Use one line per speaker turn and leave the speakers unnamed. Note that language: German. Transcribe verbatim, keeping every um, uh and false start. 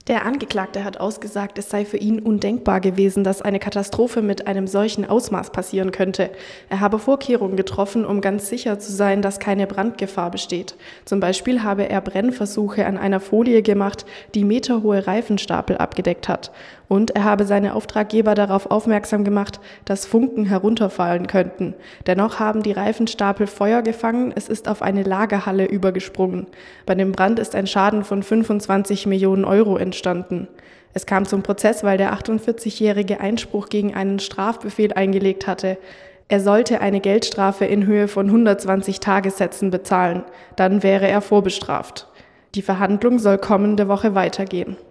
Der Angeklagte hat ausgesagt, es sei für ihn undenkbar gewesen, dass eine Katastrophe mit einem solchen Ausmaß passieren könnte. Er habe Vorkehrungen getroffen, um ganz sicher zu sein, dass keine Brandgefahr besteht. Zum Beispiel habe er Brennversuche an einer Folie gemacht, die meterhohe Reifenstapel abgedeckt hat. Und er habe seine Auftraggeber darauf aufmerksam gemacht, dass Funken herunterfallen könnten. Dennoch haben die Reifenstapel Feuer gefangen, es ist auf eine Lagerhalle übergesprungen. Bei dem Brand ist ein Schaden von fünfundzwanzig Millionen Euro entstanden. Es kam zum Prozess, weil der achtundvierzigjährige Einspruch gegen einen Strafbefehl eingelegt hatte. Er sollte eine Geldstrafe in Höhe von hundertzwanzig Tagessätzen bezahlen. Dann wäre er vorbestraft. Die Verhandlung soll kommende Woche weitergehen.